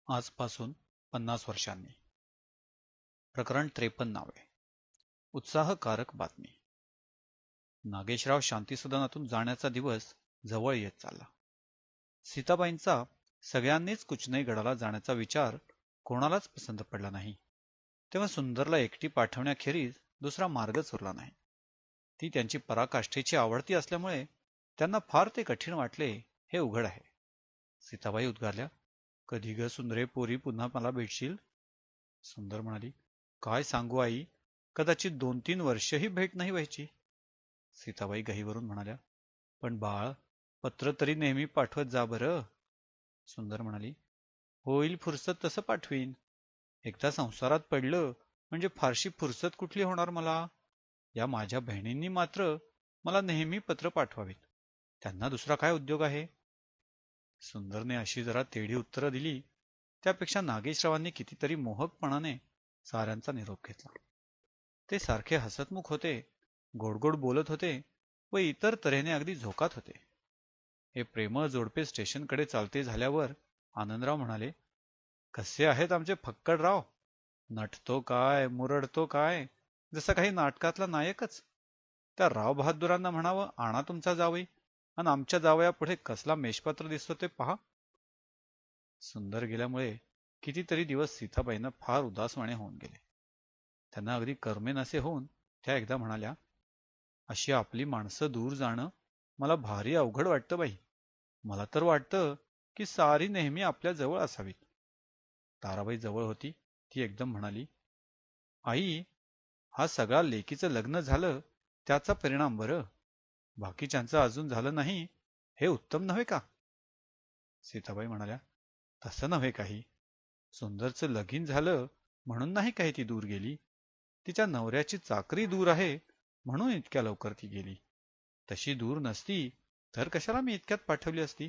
आजपासून 50 वर्षांनी. प्रकरण 53. उत्साहकारक बातमी. नागेशराव शांतीसदनातून जाण्याचा दिवस जवळ येत चालला. सीताबाईंचा सगळ्यांनीच कुचनईगडाला जाण्याचा विचार कोणालाच पसंत पडला नाही. तेव्हा सुंदरला एकटी पाठवण्याखेरीज दुसरा मार्गच उरला नाही. ती त्यांची पराकाष्ठेची आवडती असल्यामुळे त्यांना फार ते कठीण वाटले हे उघड आहे. सीताबाई उद्गारल्या, कधी ग सुंदरे पोरी पुन्हा मला भेटशील? सुंदर म्हणाली, काय सांगू आई, कदाचित 2-3 वर्षही भेट नाही व्हायची. सीताबाई गहीवरून म्हणाल्या, पण बाळ, पत्र तरी नेहमी पाठवत जा बरं. सुंदर म्हणाली, होईल फुरसत तसं पाठवीन. एकदा संसारात पडलं म्हणजे फारशी फुरसत कुठली होणार मला. या माझ्या बहिणींनी मात्र मला नेहमी पत्र पाठवावीत. त्यांना दुसरा काय उद्योग आहे? सुंदरने अशी जरा तेढी उत्तरं दिली. त्यापेक्षा नागेशरावांनी कितीतरी मोहकपणाने साऱ्यांचा निरोप घेतला. ते सारखे हसतमुख होते, गोडगोड बोलत होते व इतर तऱ्हेने अगदी झोकात होते. हे प्रेमळ जोडपे स्टेशनकडे चालते झाल्यावर आनंदराव म्हणाले, कसे आहेत आमचे फक्कडराव? नटतो काय, मुरडतो काय, जसा काही नाटकातला नायकच. त्या राव बहादुरांना म्हणावं, आणा तुमचा जावई, आणि आमच्या जावयापुढे कसला मेषपात्र दिसतो ते पहा. सुंदर गेल्यामुळे कितीतरी दिवस सीताबाईंना फार उदासवाणे होऊन गेले. त्यांना अगदी करमेनासे होऊन त्या एकदा म्हणाल्या, अशी आपली माणसं दूर जाणं मला भारी अवघड वाटतं बाई. मला तर वाटतं की सारी नेहमी आपल्या जवळ असावीत. ताराबाई जवळ होती. ती एकदम म्हणाली, आई, हा सगळा लेकीचं लग्न झालं त्याचा परिणाम बरं. बाकीच्यांचं अजून झालं नाही हे उत्तम नव्हे का? सीताबाई म्हणाल्या, तसं नव्हे काही. सुंदरचं लगीन झालं म्हणून नाही काही ती दूर गेली. तिच्या नवऱ्याची चाकरी दूर आहे म्हणून इतक्या लवकर ती गेली. तशी दूर नसती तर कशाला मी इतक्यात पाठवली असती.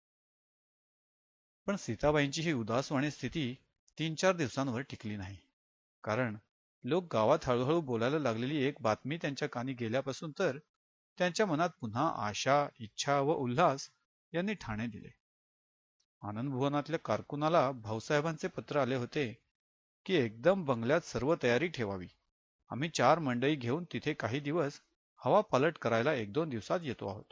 पण सीताबाईंची ही उदासवाणी स्थिती 3-4 दिवसांवर टिकली नाही. कारण लोक गावात हळूहळू बोलायला लागलेली एक बातमी त्यांच्या कानी गेल्यापासून तर त्यांच्या मनात पुन्हा आशा, इच्छा व उल्हास यांनी ठाणे दिले. आनंद भुवनातल्या कारकुनाला भाऊसाहेबांचे पत्र आले होते की एकदम बंगल्यात सर्व तयारी ठेवावी. आम्ही 4 मंडळी घेऊन तिथे काही दिवस हवा पालट करायला 1-2 दिवसात येतो आहोत.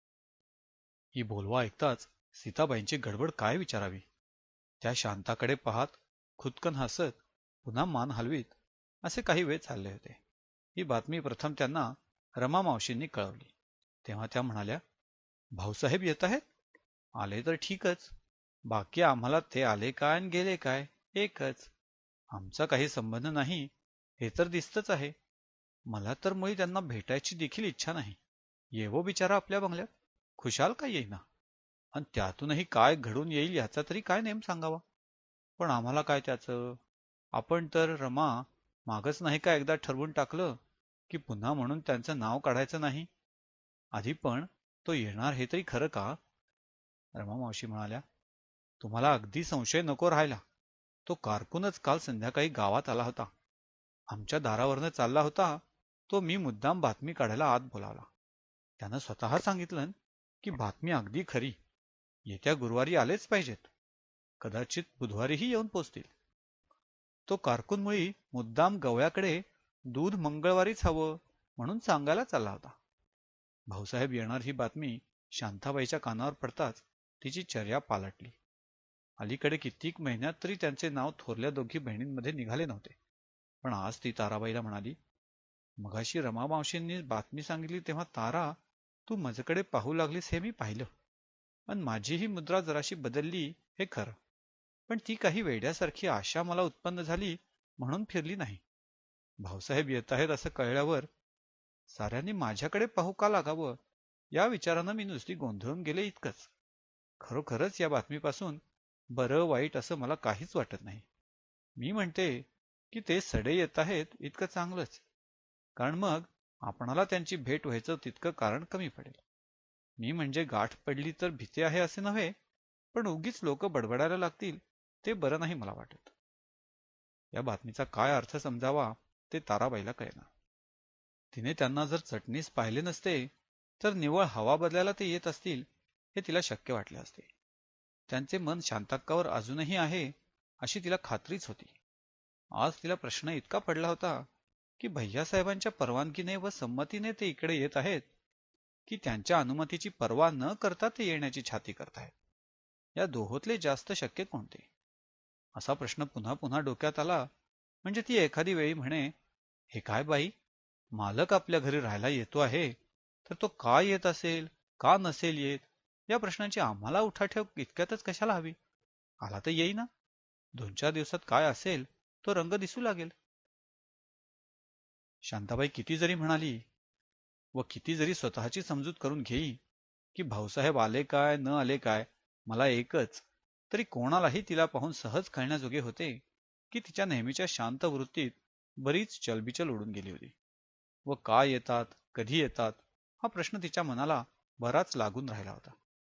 ही बोलवा ऐकताच सीताबाईंची गडबड काय विचारावी. त्या शांताकडे पाहत, खुदकन हसत, पुन्हा मान हलवीत असे काही वेळ चालले होते. ही बातमी प्रथम त्यांना रमा मावशींनी कळवली. तेव्हा त्या म्हणाल्या, भाऊसाहेब येत आहेत? आले तर ठीकच. बाकी आम्हाला ते आले काय आणि गेले काय एकच. आमचा काही संबंध नाही हे तर दिसतच आहे. मला तर मुळी त्यांना भेटायची देखील इच्छा नाही. येवो बिचारा आपल्या बंगल्यात, खुशाल काय येईना. आणि त्यातूनही काय घडून येईल याचा तरी काय नेम सांगावा. पण आम्हाला काय त्याचं. आपण तर रमा मागच नाही का एकदा ठरवून टाकलं की पुन्हा म्हणून त्यांचं नाव काढायचं नाही. आधी पण तो येणार हे तरी खरं का? रमा मावशी म्हणाल्या, तुम्हाला अगदी संशय नको राहायला. तो कारकूनच काल संध्याकाळी गावात आला होता. आमच्या दारावरनं चालला होता. तो मी मुद्दाम बातमी काढायला आत बोलावला. त्यानं स्वतः सांगितलं की बातमी अगदी खरी. येत्या गुरुवारी आलेच पाहिजेत. कदाचित बुधवारीही येऊन पोचतील. तो कारकून मुळी मुद्दाम गवळ्याकडे दूध मंगळवारीच हवं म्हणून सांगायला चालला होता. भाऊसाहेब येणार ही बातमी शांताबाईच्या कानावर पडताच तिची चर्या पालटली. अलीकडे कित्येक महिन्यात तरी त्यांचे नाव थोरल्या दोघी बहिणींमध्ये निघाले नव्हते. पण आज ती ताराबाईला म्हणाली, मगाशी रमा मावशींनी बातमी सांगितली तेव्हा तारा, तू माझ्याकडे पाहू लागलीस हे मी पाहिलं. पण माझीही मुद्रा जराशी बदलली हे खरं. पण ती काही वेड्यासारखी आशा मला उत्पन्न झाली म्हणून फिरली नाही. भाऊसाहेब येत आहेत असं कळल्यावर साऱ्यांनी माझ्याकडे पाहू का लागावं या विचारानं मी नुसती गोंधळून गेले इतकंच. खरोखरच या बातमीपासून बरं वाईट असं मला काहीच वाटत नाही. मी म्हणते की ते सडे येत आहेत इतकं चांगलंच. कारण मग आपणाला त्यांची भेट व्हायचं तितकं कारण कमी पडेल. मी म्हणजे गाठ पडली तर भीती आहे असे नव्हे, पण उगीच लोक बडबडायला लागतील ते बरं नाही मला वाटत. या बातमीचा काय अर्थ समजावा ते ताराबाईला कळेना. तिने त्यांना जर चटणीस पाहिले नसते तर निव्वळ हवा बदलायला ते येत असतील हे तिला शक्य वाटले असते. त्यांचे मन शांताक्कावर अजूनही आहे अशी तिला खात्रीच होती. आज तिला प्रश्न इतका पडला होता की भैयासाहेबांच्या परवानगीने व संमतीने ते इकडे येत आहेत, की त्यांच्या अनुमतीची पर्वा न करता ते येण्याची छाती करतायत. या दोहोतले जास्त शक्य कोणते? असा प्रश्न पुन्हा पुन्हा डोक्यात आला म्हणजे ती एखादी वेळी म्हणे, हे काय बाई, मालक आपल्या घरी राहायला येतो आहे, तर तो का येत असेल, का नसेल येत, या प्रश्नांची आम्हाला उठाठेव इतक्यातच कशाला हवी? आला तर येईना. 2-4 दिवसात काय असेल तो रंग दिसू लागेल. शांताबाई किती जरी म्हणाली व किती जरी स्वतःची समजूत करून घेई की भाऊसाहेब आले काय न आले काय मला एकच, तरी कोणालाही तिला पाहून सहज कळण्याजोगे होते की तिच्या नेहमीच्या शांत वृत्तीत बरीच चलबिचल उडून गेली होती. व का येतात, कधी येतात, हा प्रश्न तिच्या मनाला बराच लागून राहिला होता.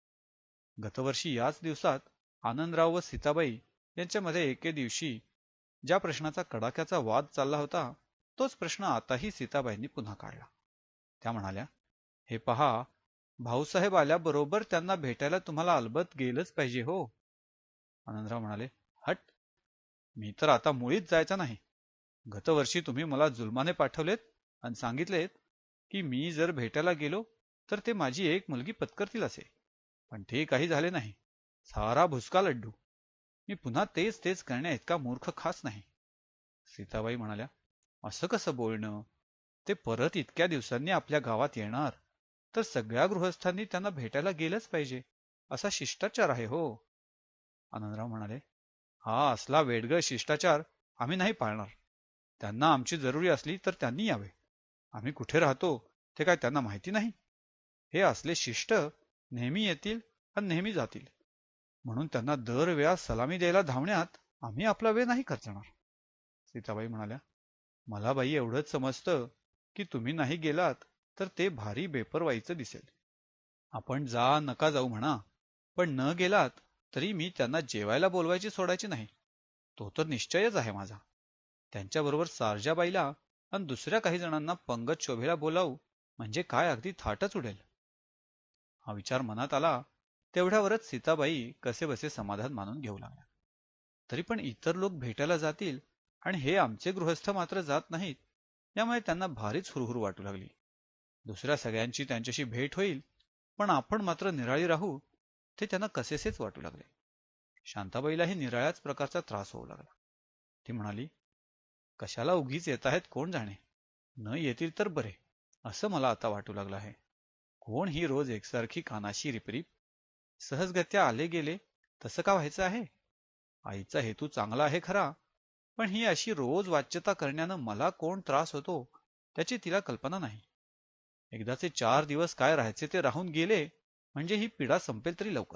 गतवर्षी याच दिवसात आनंदराव व सीताबाई यांच्यामध्ये एके दिवशी ज्या प्रश्नाचा कडाक्याचा वाद चालला होता, तोच प्रश्न आताही सीताबाईंनी पुन्हा काढला. त्या म्हणाल्या, हे पहा, भाऊसाहेब आल्याबरोबर त्यांना भेटायला तुम्हाला अलबत गेलंच पाहिजे हो. आनंदराव म्हणाले, हट, मी तर आता मुळीच जायचा नाही. गतवर्षी तुम्ही मला जुलमाने पाठवलेत आणि सांगितलेत की मी जर भेटायला गेलो तर ते माझी एक मुलगी पत्करतील असे, पण ते काही झाले नाही. सारा भुसका लड्डू. मी पुन्हा तेच तेच करण्या इतका मूर्ख खास नाही. सीताबाई म्हणाल्या, असं कसं बोलणं? ते परत इतक्या दिवसांनी आपल्या गावात येणार, तर सगळ्या गृहस्थांनी त्यांना भेटायला गेलंच पाहिजे, असा शिष्टाचार आहे हो. आनंदराव म्हणाले, हा असला वेडगळ शिष्टाचार आम्ही नाही पाळणार. त्यांना आमची जरुरी असली तर त्यांनी यावे. आम्ही कुठे राहतो ते काय त्यांना माहिती नाही? हे असले शिष्ट नेहमी येतील आणि नेहमी जातील, म्हणून त्यांना दरवेळा सलामी द्यायला धावण्यात आम्ही आपला वेळ नाही खर्चणार. सीताबाई म्हणाल्या, मला बाई एवढंच समजतं की तुम्ही नाही गेलात तर ते भारी बेपरवाईचं दिसेल. आपण जा नका जाऊ म्हणा, पण न गेलात तरी मी त्यांना जेवायला बोलवायची सोडायची नाही. तो तर निश्चयच आहे माझा. त्यांच्याबरोबर सारजाबाईला आणि दुसऱ्या काही जणांना पंगत शोभेला बोलावू म्हणजे काय अगदी थाटच उडेल. हा विचार मनात आला तेवढ्यावरच सीताबाई कसेबसे समाधान मानून घेऊ लागल्या. तरी पण इतर लोक भेटायला जातील आणि हे आमचे गृहस्थ मात्र जात नाहीत, यामुळे त्यांना भारीच हुरहुर वाटू लागली. दुसऱ्या सगळ्यांची त्यांच्याशी भेट होईल, पण आपण मात्र निराळी राहू, ते त्यांना कसेसेच वाटू लागले. शांताबाईलाही निराळ्याच प्रकारचा त्रास होऊ लागला. ती म्हणाली, कशाला उगीच येत आहेत कोण जाणे, न येतील तर बरे, असं मला आता वाटू लागलं आहे. कोण ही रोज एकसारखी कानाशी रिपरिप, सहजगत्या आले गेले तसं का व्हायचं आहे? आईचा हेतू चांगला आहे खरा, पण ही अशी रोज वाच्यता करण्यानं मला कोण त्रास होतो त्याची तिला कल्पना नाही. एकदाचे 4 दिवस काय राहायचे ते राहून गेले म्हणजे ही पीडा संपेल तरी लवकर.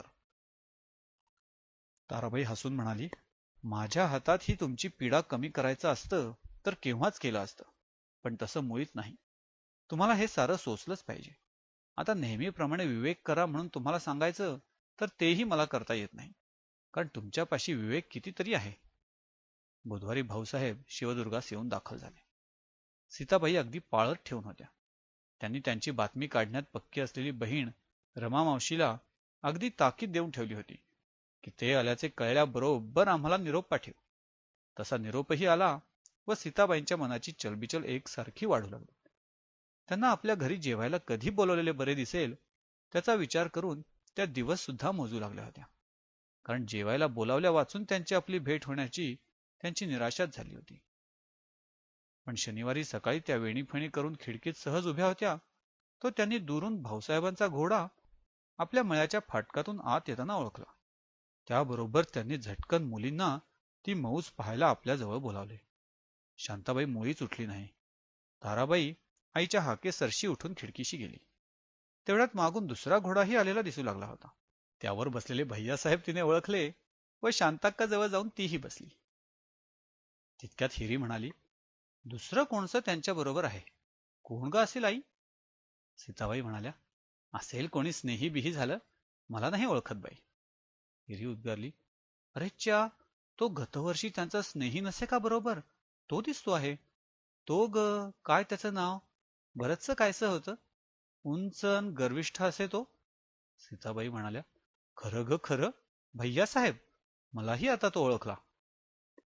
ताराबाई हसून म्हणाली, माझ्या हातात ही तुमची पीडा कमी करायचं असतं तर केव्हाच केलं असतं, पण तसं मुळीच नाही. तुम्हाला हे सारं सोसलंच पाहिजे. आता नेहमीप्रमाणे विवेक करा म्हणून तुम्हाला सांगायचं तर तेही मला करता येत नाही, कारण तुमच्यापाशी विवेक कितीतरी आहे. बुधवारी भाऊसाहेब शिवदुर्गास येऊन दाखल झाले. सीताबाई अगदी पाळत ठेवून होत्या. त्यांनी त्यांची बातमी काढण्यात पक्की असलेली बहीण रमा मावशीला अगदी ताकीद देऊन ठेवली होती की ते आल्याचे कळल्याबरोबर आम्हाला निरोप पाठव. तसा निरोपही आला व सीताबाईंच्या मनाची चलबिचल एकसारखी वाढू लागली. त्यांना आपल्या घरी जेवायला कधी बोलवलेले बरे दिसेल त्याचा विचार करून त्या दिवस सुद्धा मोजू लागल्या होत्या, कारण जेवायला बोलावल्या वाचून त्यांची आपली भेट होण्याची त्यांची निराशाच झाली होती. पण शनिवारी सकाळी त्या वेणीफणी करून खिडकीत सहज उभ्या होत्या, तो त्यांनी दुरून भाऊसाहेबांचा घोडा आपल्या मळ्याच्या फाटकातून आत येताना ओळखला. त्याबरोबर त्यांनी झटकन मुलींना ती मौज पाहायला आपल्याजवळ बोलावले. शांताबाई मुळीच उठली नाही. ताराबाई आईच्या हाकेसरशी उठून खिडकीशी गेली. तेवढ्यात मागून दुसरा घोडाही आलेला दिसू लागला होता. त्यावर बसलेले भैयासाहेब तिने ओळखले व शांताक्काजवळ जाऊन तीही बसली. तितक्यात हिरी म्हणाली, दुसरं कोणचं त्यांच्याबरोबर आहे, कोण ग असेल आई? सीताबाई म्हणाल्या, असेल कोणी स्नेही बिही झालं, मला नाही ओळखत बाई. हिरी उद्गारली, अरे च्या, तो गतवर्षी त्यांचा स्नेही नसे का बरोबर, तो दिसतो आहे. तो ग, काय त्याचं नाव, बरचसं कायचं होतं, उंच अन गर्विष्ठ असे तो. सीताबाई म्हणाल्या, खरं ग खरं, भैयासाहेब, मलाही आता तो ओळखला.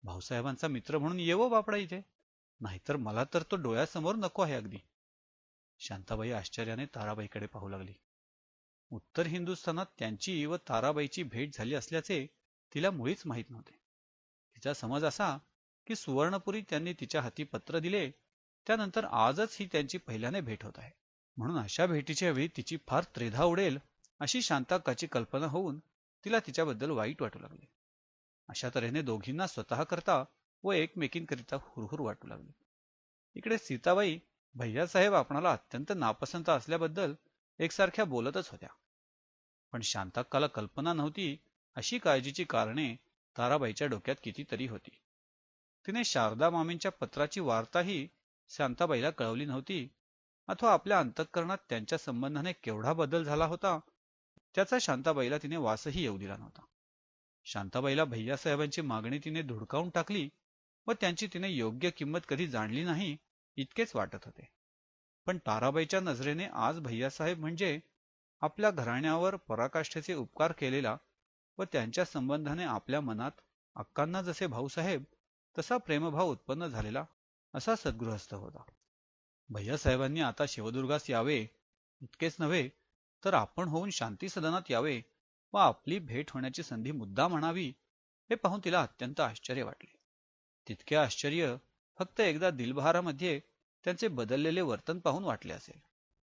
भाऊसाहेबांचा मित्र म्हणून येवो बापडा इथे, नाहीतर मला तर तो डोळ्यासमोर नको आहे अगदी. शांताबाई आश्चर्याने ताराबाईकडे पाहू लागली. उत्तर हिंदुस्थानात त्यांची व ताराबाईची भेट झाली असल्याचे तिला मुळीच माहीत नव्हते. तिचा समज असा की सुवर्णपुरी त्यांनी तिच्या हाती पत्र दिले त्यानंतर आजच ही त्यांची पहिल्याने भेट होत आहे, म्हणून अशा भेटीच्या वेळी तिची फार त्रेधा उडेल अशी शांताक्काची कल्पना होऊन तिला तिच्याबद्दल वाईट वाटू लागले. अशा तऱ्हेने दोघींना स्वतः करता व एकमेकींकरिता हुरहुर वाटू लागली. इकडे सीताबाई भैयासाहेब आपणाला अत्यंत नापसंत असल्याबद्दल एकसारख्या बोलतच होत्या. पण शांताक्काला कल्पना नव्हती अशी काळजीची कारणे ताराबाईच्या डोक्यात कितीतरी होती. तिने शारदा मामींच्या पत्राची वार्ताही शांताबाईला कळवली नव्हती, अथवा आपल्या अंतःकरणात त्यांच्या संबंधाने केवढा बदल झाला होता त्याचा शांताबाईला तिने वासही येऊ दिला नव्हता. शांताबाईला भैयासाहेबांची मागणी तिने धुडकावून टाकली व त्यांची तिने योग्य किंमत कधी जाणली नाही इतकेच वाटत होते. पण ताराबाईच्या नजरेने आज भैयासाहेब म्हणजे आपल्या घराण्यावर पराकाष्ठेचे उपकार केलेला व त्यांच्या संबंधाने आपल्या मनात अक्कांना जसे भाऊसाहेब तसा प्रेमभाव उत्पन्न झालेला असा सद्गृहस्थ होता. भैयासाहेबांनी आता शिवदुर्गास यावे इतकेच नव्हे तर आपण होऊन शांती सदनात यावे व आपली भेट होण्याची संधी मुद्दाम म्हणावी हे पाहून तिला अत्यंत आश्चर्य वाटले. तितके आश्चर्य फक्त एकदा दिलबहारामध्ये त्यांचे बदललेले वर्तन पाहून वाटले असेल.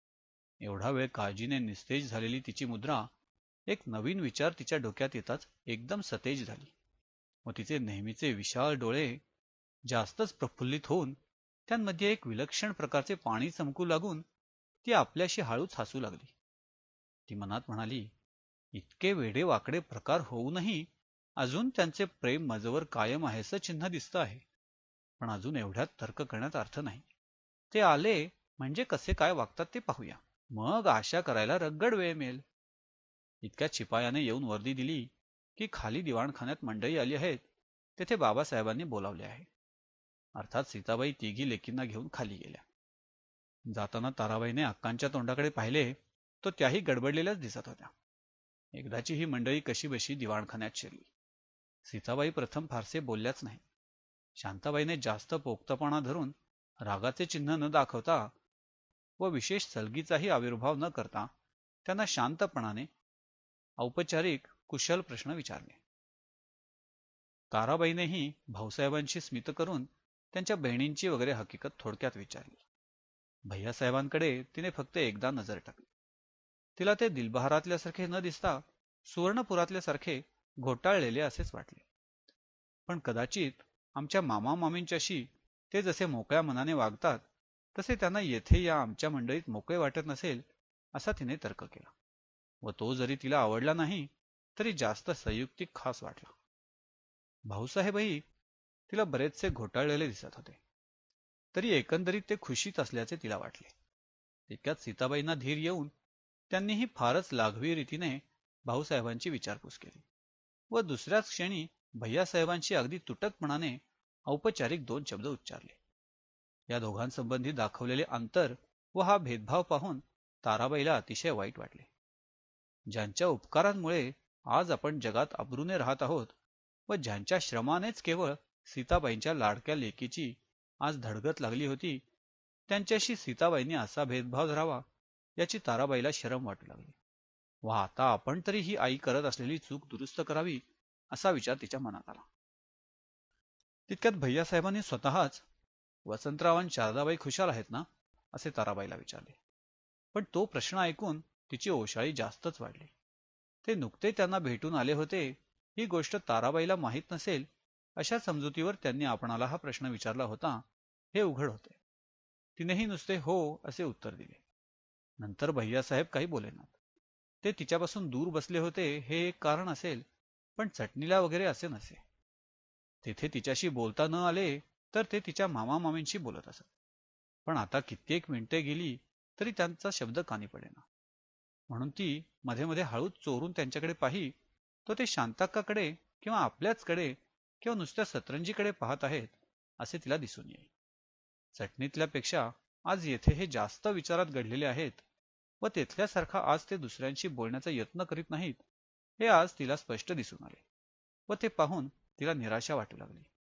एवढा वेळ काळजीने निस्तेज झालेली तिची मुद्रा एक नवीन विचार तिच्या डोक्यात येताच एकदम सतेज झाली व तिचे नेहमीचे विशाल डोळे जास्तच प्रफुल्लित होऊन त्यांमध्ये एक विलक्षण प्रकारचे पाणी चमकू लागून ती आपल्याशी हळूच हसू लागली. ती मनात म्हणाली, इतके वेडे वाकडे प्रकार होऊनही अजून त्यांचे प्रेम माझवर कायम आहेसं चिन्ह दिसतं आहे. पण अजून एवढ्यात तर्क करण्यात अर्थ नाही. ते आले म्हणजे कसे काय वागतात ते पाहूया, मग आशा करायला रगड वेळ मिळेल. इतक्यात शिपायाने येऊन वर्दी दिली की खाली दिवाणखान्यात मंडळी आली आहेत, तेथे बाबासाहेबांनी बोलावले आहे. अर्थात सीताबाई तिघी लेकींना घेऊन खाली गेल्या. जाताना ताराबाईने अक्कांच्या तोंडाकडे पाहिले तो त्याही गडबडलेल्याच दिसत होत्या. एकदाची ही मंडळी कशीबशी दिवाणखान्यात शिरली. सीताबाई प्रथम फारसे बोलल्याच नाही. शांताबाईने जास्त पोक्तपणा धरून रागाचे चिन्ह न दाखवता व विशेष सलगीचाही आविर्भाव न करता त्यांना शांतपणाने औपचारिक कुशल प्रश्न विचारले. ताराबाईनेही भाऊसाहेबांशी स्मित करून त्यांच्या बहिणींची वगैरे हकीकत थोडक्यात विचारली. भैयासाहेबांकडे तिने फक्त एकदा नजर टाकली. तिला ते दिलबहारातल्यासारखे न दिसता सुवर्णपुरातल्यासारखे घोटाळलेले असेच वाटले. पण कदाचित आमच्या मामा मामींच्याशी ते जसे मोकळ्या मनाने वागतात तसे त्यांना येथे या आमच्या मंडळीत मोकळे वाटत नसेल असा तिने तर्क केला व तो जरी तिला आवडला नाही तरी जास्त संयुक्तिक खास वाटला. भाऊसाहेबही तिला बरेचसे घोटाळलेले दिसत होते, तरी एकंदरीत ते खुशीत असल्याचे तिला वाटले. तितक्यात सीताबाईंना धीर येऊन त्यांनीही फारच लाघवी रीतीने भाऊसाहेबांची विचारपूस केली व दुसऱ्याच क्षणी भैयासाहेबांशी अगदी तुटकपणाने औपचारिक 2 शब्द उच्चारले. या दोघांसंबंधी दाखवलेले अंतर व हा भेदभाव पाहून ताराबाईला अतिशय वाईट वाटले. ज्यांच्या उपकारांमुळे आज आपण जगात अब्रूने राहत आहोत व ज्यांच्या श्रमानेच केवळ सीताबाईंच्या लाडक्या लेकीची आज धडगत लागली होती, त्यांच्याशी सीताबाईंनी असा भेदभाव धरावा याची ताराबाईला शरम वाटू लागली व आता आपण तरी ही आई करत असलेली चूक दुरुस्त करावी असा विचार तिच्या मनात आला. तितक्यात भैयासाहेबांनी स्वतःच वसंतराव आणि शारदाबाई खुशाल आहेत ना असे ताराबाईला विचारले. पण तो प्रश्न ऐकून तिची ओशाळी जास्तच वाढली. ते नुकते त्यांना भेटून आले होते ही गोष्ट ताराबाईला माहीत नसेल अशा समजुतीवर त्यांनी आपणाला हा प्रश्न विचारला होता हे उघड होते. तिनेही नुसते हो असे उत्तर दिले. नंतर भैयासाहेब काही बोलेनात. ते तिच्यापासून दूर बसले होते हे एक कारण असेल, पण चटणीला वगैरे असे नसे. तेथे तिच्याशी बोलता न आले तर ते तिच्या मामा मामींशी बोलत असत. पण आता कित्येक मिनिटे गेली तरी त्यांचा शब्द कानी पडेना. म्हणून ती मध्ये मध्ये हळूच चोरून त्यांच्याकडे पाही तो ते शांताक्काकडे किंवा आपल्याचकडे किंवा नुसत्या सतरंजीकडे पाहत आहेत असे तिला दिसून येईल. चटणीतल्यापेक्षा आज येथे हे जास्त विचारात घडलेले आहेत व तेथल्यासारखा आज ते दुसऱ्यांशी बोलण्याचा यत्न करीत नाहीत हे आज तिला स्पष्ट दिसून आले व ते पाहून तिला निराशा वाटू लागली.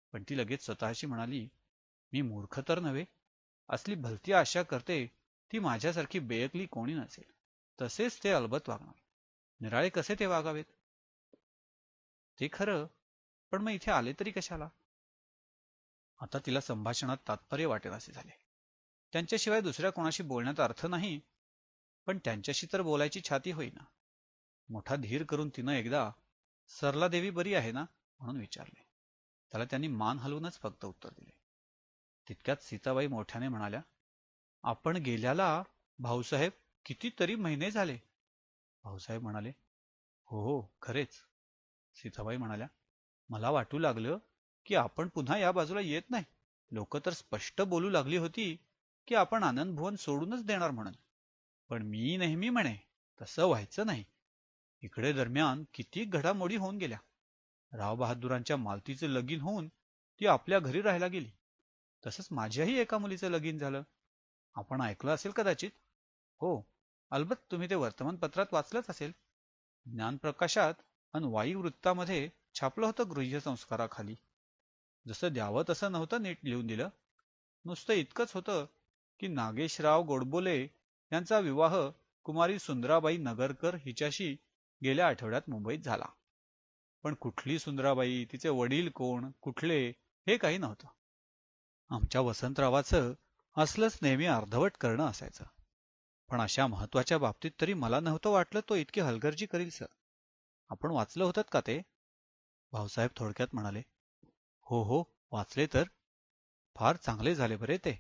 पण ती लगेच स्वतःशी म्हणाली, मी मूर्ख तर नव्हे. असली भलती आशा करते ती माझ्यासारखी बेअक्ली कोणी नसेल. तसेच ते अलबत वागणार. निराळे कसे ते वागावेत? ते खरं, पण मग इथे आले तरी कशाला? आता तिला संभाषणात तात्पर्य वाटेनासे झाले. त्यांच्याशिवाय दुसऱ्या कोणाशी बोलण्यात अर्थ नाही, पण त्यांच्याशी तर बोलायची छाती होईना. मोठा धीर करून तिनं एकदा, सरला देवी बरी आहे ना, म्हणून विचारले. त्याला त्यांनी मान हलवूनच फक्त उत्तर दिले. तितक्यात सीताबाई मोठ्याने म्हणाल्या, आपण गेल्याला भाऊसाहेब कितीतरी महिने झाले. भाऊसाहेब म्हणाले, हो हो खरेच. सीताबाई म्हणाल्या, मला वाटू लागलं की आपण पुन्हा या बाजूला येत नाही. लोक तर स्पष्ट बोलू लागली होती की आपण आनंदभुवन सोडूनच देणार म्हणून. पण मी नेहमी म्हणे तसं व्हायचं नाही. इकडे दरम्यान किती घडामोडी होऊन गेल्या. रावबहादुरांच्या मालतीचं लगीन होऊन ती आपल्या घरी राहायला गेली. तसंच माझ्याही एका मुलीचं लगीन झालं. आपण ऐकलं असेल कदाचित. हो, अलबत्त तुम्ही ते वर्तमानपत्रात वाचलंच असेल. ज्ञानप्रकाशात आणि वाईवृत्तामध्ये छापलं होतं गृह्यसंस्काराखाली. जसं द्यावं तसं नव्हतं नीट लिहून दिलं. नुसतं इतकंच होतं की नागेशराव गोडबोले यांचा विवाह कुमारी सुंदराबाई नगरकर हिच्याशी गेल्या आठवड्यात मुंबईत झाला. पण कुठली सुंदराबाई, तिचे वडील कोण, कुठले, हे काही नव्हतं. आमच्या वसंतरावाचं असलंच नेहमी अर्धवट करणं असायचं. पण अशा महत्वाच्या बाबतीत तरी मला नव्हतं वाटलं तो इतकी हलगर्जी करील सर. आपण वाचलं होतं का ते? भाऊसाहेब थोडक्यात म्हणाले. हो हो, वाचले तर. फार चांगले झाले बरे ते.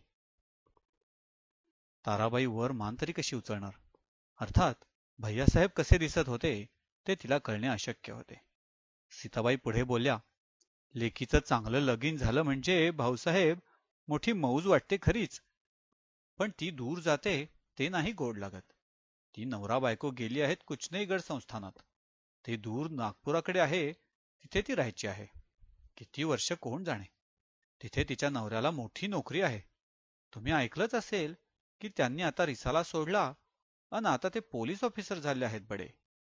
ताराबाई वर मान तरी कशी उचलणार? अर्थात भैयासाहेब कसे दिसत होते ते तिला कळणे अशक्य होते. सीताबाई पुढे बोलल्या, लेकीचं चांगलं लगीन झालं म्हणजे भाऊसाहेब मोठी मौज वाटते खरीच. पण ती दूर जाते ते नाही गोड लागत. ती नवरा बायको गेली आहेत कुचनेईगड संस्थानात. ते दूर नागपुराकडे आहे, तिथे ती राहायची आहे. किती वर्ष कोण जाणे. तिथे तिच्या नवऱ्याला मोठी नोकरी आहे. तुम्ही ऐकलंच असेल की त्यांनी आता रिसाला सोडला अन आता ते पोलीस ऑफिसर झाले आहेत बडे.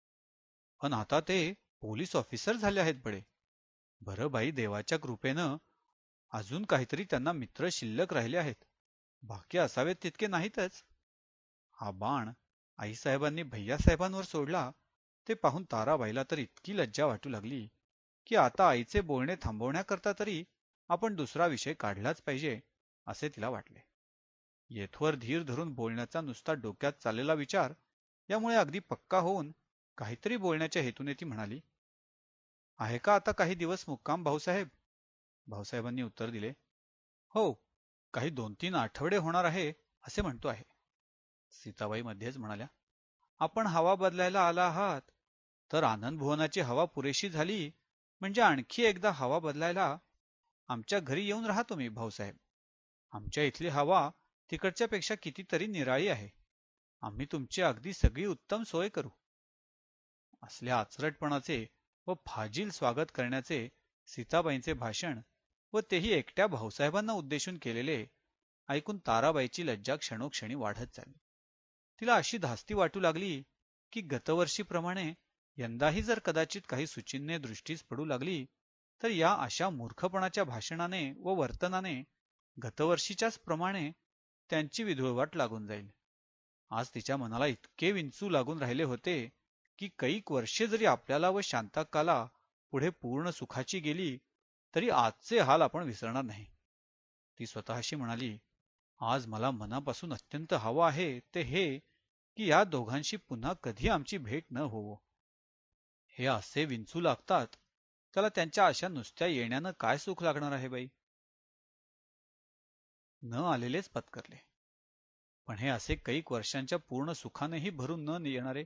बरं बाई, देवाच्या कृपेनं अजून काहीतरी त्यांना मित्र शिल्लक राहिले आहेत. बाकी असावेत तितके नाहीतच. हा बाण आईसाहेबांनी भैयासाहेबांवर सोडला ते पाहून ताराबाईला तर इतकी लज्जा वाटू लागली की आता आईचे बोलणे थांबवण्याकरता तरी आपण दुसरा विषय काढलाच पाहिजे असे तिला वाटले. येथवर धीर धरून बोलण्याचा नुसता डोक्यात चाललेला विचार यामुळे अगदी पक्का होऊन काहीतरी बोलण्याच्या हेतूने ती म्हणाली, आहे का आता काही दिवस मुक्काम भाऊसाहेब? भाऊसाहेबांनी उत्तर दिले, हो, काही 2-3 आठवडे होणार आहे असे म्हणतो आहे. सीताबाई मध्येच म्हणाल्या, आपण हवा बदलायला आला आहात तर आनंद भुवनाची हवा पुरेशी झाली म्हणजे आणखी एकदा हवा बदलायला आमच्या घरी येऊन राहा तुम्ही भाऊसाहेब. आमच्या इथली हवा तिकडच्या पेक्षा कितीतरी निराळी आहे. आम्ही तुमची अगदी सगळी उत्तम सोय करू. असल्या आचरटपणाचे व फाजील स्वागत करण्याचे सीताबाईंचे भाषण व तेही एकट्या भाऊसाहेबांना उद्देशून केलेले ऐकून ताराबाईची लज्जा क्षणोक्षणी वाढत चालली. तिला अशी धास्ती वाटू लागली की गतवर्षीप्रमाणे यंदाही जर कदाचित काही सुचिन्हे दृष्टीस पडू लागली तर या अशा मूर्खपणाच्या भाषणाने व वर्तनाने गतवर्षीच्याच प्रमाणे त्यांची विधुळवाट लागून जाईल. आज तिच्या मनाला इतके विंचू लागून राहिले होते की कैक वर्षे जरी आपल्याला व शांताक्काला पुढे पूर्ण सुखाची गेली तरी आजचे हाल आपण विसरणार नाही. ती स्वतःशी म्हणाली, आज मला मनापासून अत्यंत हवं आहे ते हे की या दोघांशी पुन्हा कधी आमची भेट न होवो. हे असे विंचू लागतात, त्याला त्यांच्या अशा नुसत्या येण्यानं काय सुख लागणार आहे बाई? न आलेलेच पत्करले. पण हे असे कैक वर्षांच्या पूर्ण सुखानेही भरून न येणारे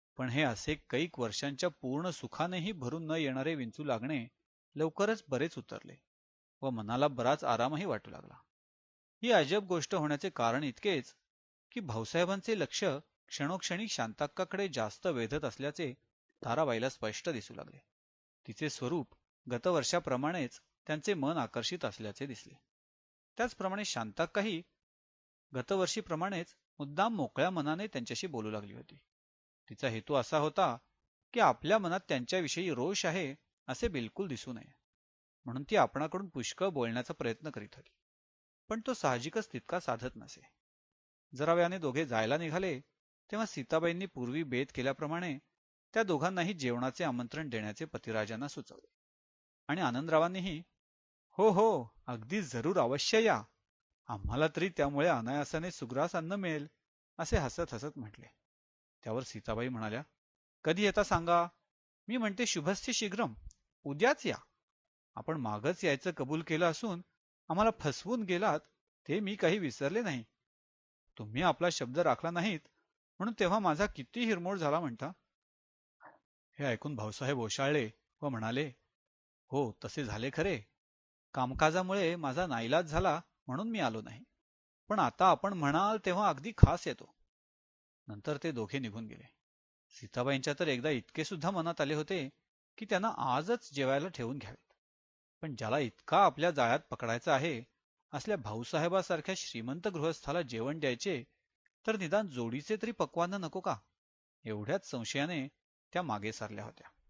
भरून न येणारे विंचू लागणे लवकरच बरेच उतरले व मनाला बराच आरामही वाटू लागला. ही अजब गोष्ट होण्याचे कारण इतकेच की भाऊसाहेबांचे लक्ष क्षणोक्षणी शांताक्काकडे जास्त वेधत असल्याचे ताराबाईला स्पष्ट दिसू लागले. तिचे स्वरूप गतवर्षाप्रमाणेच त्यांचे मन आकर्षित असल्याचे दिसले. त्याचप्रमाणे शांताक्काही गतवर्षीप्रमाणेच मुद्दाम मोकळ्या मनाने त्यांच्याशी बोलू लागली होती. तिचा हेतू असा होता की आपल्या मनात त्यांच्याविषयी रोष आहे असे बिलकुल दिसू नये. म्हणून ती आपणाकडून पुष्कळ बोलण्याचा प्रयत्न करीत होती. पण तो साहजिकच तितका साधत नसे. जरा वेळाने दोघे जायला निघाले तेव्हा सीताबाईंनी पूर्वी बेत केल्याप्रमाणे त्या दोघांनाही जेवणाचे आमंत्रण देण्याचे पतिराजांना सुचवले. आणि आनंदरावांनीही हो हो अगदी जरूर अवश्य या, आम्हाला तरी त्यामुळे अनायासाने सुग्रास अन्न मिळेल, असे हसत हसत म्हटले. त्यावर सीताबाई म्हणाल्या, कधी येता सांगा, मी म्हणते शुभस्य शीघ्रम, उद्याच या. आपण मागच यायचं कबूल केलं असून आम्हाला फसवून गेलात ते मी काही विसरले नाही. तुम्ही आपला शब्द राखला नाहीत म्हणून तेव्हा माझा किती हिरमोड झाला म्हणता. हे ऐकून भाऊसाहेब ओशाळले व म्हणाले, हो तसे झाले खरे. कामकाजामुळे माझा नाईलाज झाला म्हणून मी आलो नाही. पण आता आपण म्हणाल तेव्हा अगदी खास येतो. नंतर ते दोघे निघून गेले. सीताबाईंच्या तर एकदा इतके सुद्धा मनात आले होते की त्यांना आजच जेवायला ठेवून घ्यावेत. पण ज्याला इतका आपल्या जाळ्यात पकडायचा आहे असल्या भाऊसाहेबासारख्या श्रीमंत गृहस्थाला जेवण द्यायचे तर निदान जोडीचे तरी पक्वान्न नको का, एवढ्याच संशयाने त्या मागे सारल्या होत्या.